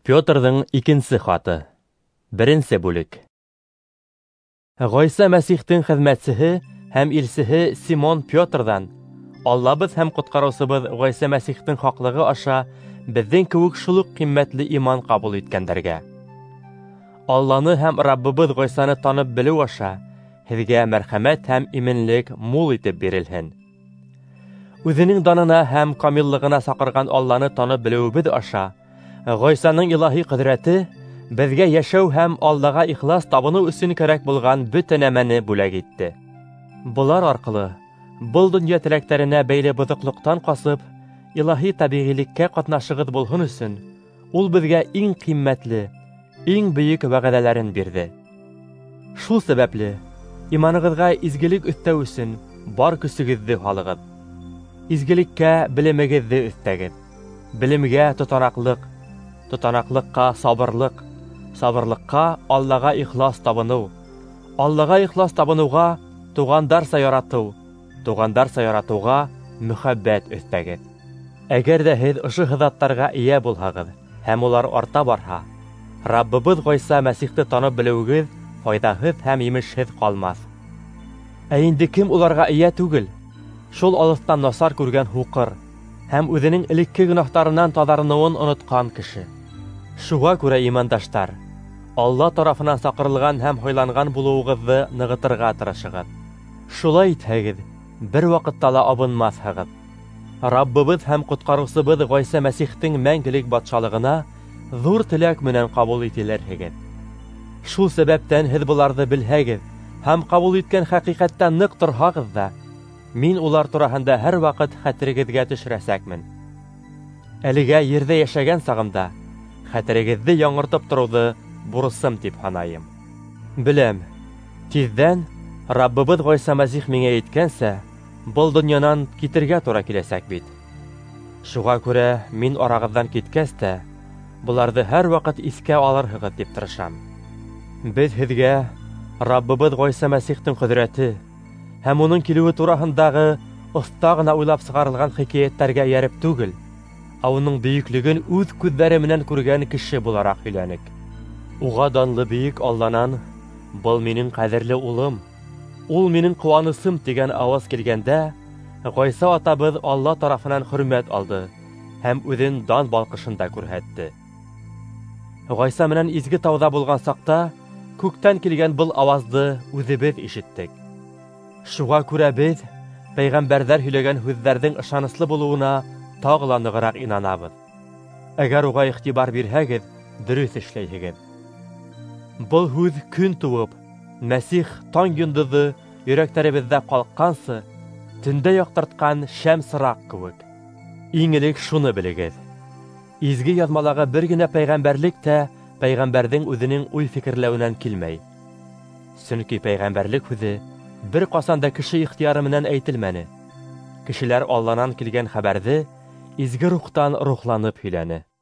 Петрдың икенсе хаты. Беренсе бүлек. Гайса Мәсихтің хезмәтчесе һәм илчесе Симон Петрдан, Аллабыз һәм коткаруучыбыз Гайса Мәсихтің хаклыгы аша безнең кебек шул ук кыйммәтле иман кабул иткәннәргә. Алланы һәм Раббыбыз Гайсаны танып белү аша һезгә мәрхәмәт һәм именлек мул итеп бирелһен. Үзенең данына һәм камиллыгына сакырган Алланы танып белүебез аша Гайсаның илаһи кудрәте безгә яшәү һәм Аллага ихлас табыну өчен кирәк булган бөтен әмәне бүләк итте. Булар аркылы был дөнья теләктәренә бәйле бозыклыктан касып, илаһи табигыйлеккә катнашыгыз булһын өчен, ул безгә иң кыйммәтле, иң бөек вәгъдәләрен бирде. Шул сәбәпле иманыгызга изгелек өстәү өчен бар көсегезне халыгыз. Изгелеккә белемегезне өстәгез. Белемгә тотанаклык, тотанаклыкка сабырлык, сабырлыкка Аллага ихлас табыну, Аллага ихлас табынуга тугандарса ярату, тугандарса яратуга мөхәббәт өстәгез. Әгәр дә һез ошо хизаттарга ия булһагыз һәм улар арта барһа, Раббыбыз Гайса Мәсихте танып белүегез файдаһыз һәм имешһез калмас. Ә инде кем уларга ия түгел? Шул алыстан насар күргән хукыр һәм үзенең элекке гөнаһтарыннан тазарынуын оныткан кеше. Шуңа күрә имандаштар, Алла тарафынан сакырылган һәм хыйланган булуыгызны ныгытырга тырышыгыз. Шулай итһәгез, бер вакытта ла абынмассагыз. Раббыбыз һәм коткаруучыбыз Гайса Мәсихтең мәңгелек батшалыгына зур теләк менән кабул ителерһегез. Шул сәбәптән һез буларны белһәгез һәм кабул иткән хакыйкатьтә нык торһагыз да, мин улар тураһында һәр вакыт хәтерегезгә төшерәсәкмен. Әлегә ердә яшәгән сагымда хәтерегезне яңыртып торуды бурысым дип һанайым. Беләм, тиздән Раббыбыз Гайса Мәсих миңа әйткәнсә, был дөньянан китергә туры киләсәк бит. Шуңа күрә мин арагыздан киткәс тә, буларны һәр вакыт искә алырһыгыз дип тырышам. Без һезгә Раббыбыз Гайса Мәсихтең кудрәте һәм уның килүе тураһындагы оста гына уйлап сыгарылган хикәяттәргә ярып түгел, ә уның бөеклеген үз күзләре менән күргән кеше буларак һөйләнек. Уга данлы бөек Алланан, был минең кадерле улым, ул минең куанысым дигән аваз килгәндә, Гайса атабыз Алла тарафынан хөрмәт алды һәм үзен дан балкышында күрһәтте. Гайса менән изге тауда булган сакта, күктән килгән был авазды үзебез ишеттек. Шуңа күрә без пәйгамбәрләр һөйләгән һүзләрнең ышанычлы булуына тагы ла ныграк инанабыз. Әгәр уга игътибар бирһәгез, дөрес эшләйһегез. Был һүз көн туып, Мәсих таң йондызы йөрәкләребездә калккансы, төндә яктырткан шәм сырак кебек. Иң элек шуны белегез. Изге язмаларга бер генә пәйгамбәрлек тә пәйгамбәрнең үзенең уй-фикерләүеннән килмәй. Чөнки пәйгамбәрлек һүзе бер касан да кеше ихтияры менән әйтелмәне. Кешеләр Алланан килгән хәбәрне изге рухтан рухланып һөйләне.